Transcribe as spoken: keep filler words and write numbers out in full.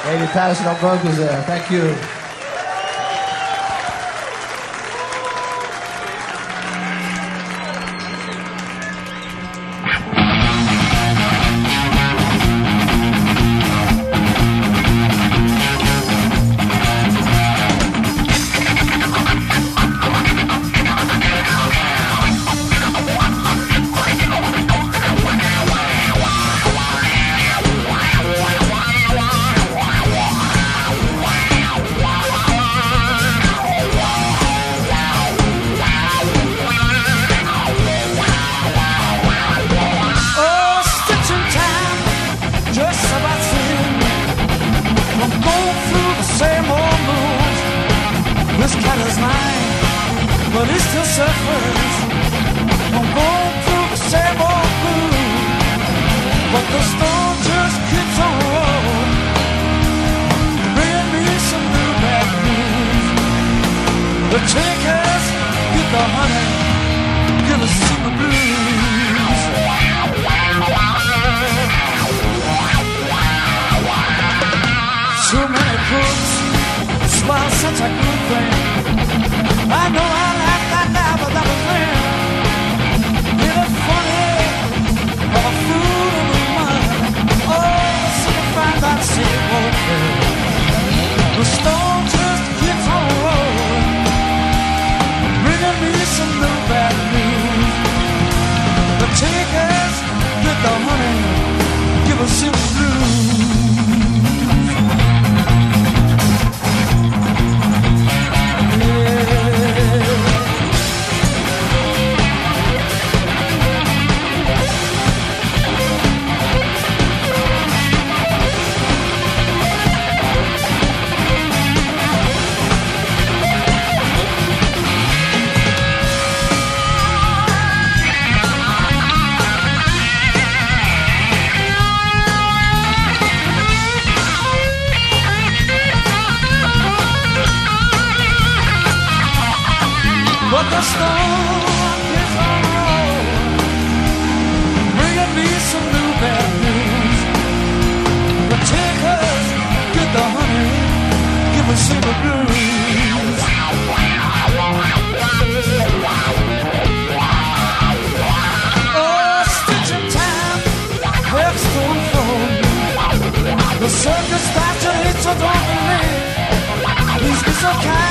Amy Patterson on vocals there. Thank you. This cat is mine, but he still suffers from going through the same old groove. But the storm just keeps on rolling, bringing me some new bad news. The takers get the honey, give us some blues. So many crooks smile such a good thing. I know I like that now, but that was then. It was funny, of a fool in the mind. Oh, so you find that same old thing. The storm just keeps on rolling, bringing me some new bad news. The takers get the honey, give us some blues. But the storm keeps on rolling, bringing me some new bad news. The takers get the honey, give us some blues. Oh, stitching time, web's going for me. The circus starts to hit so don't believe. Please be so kind.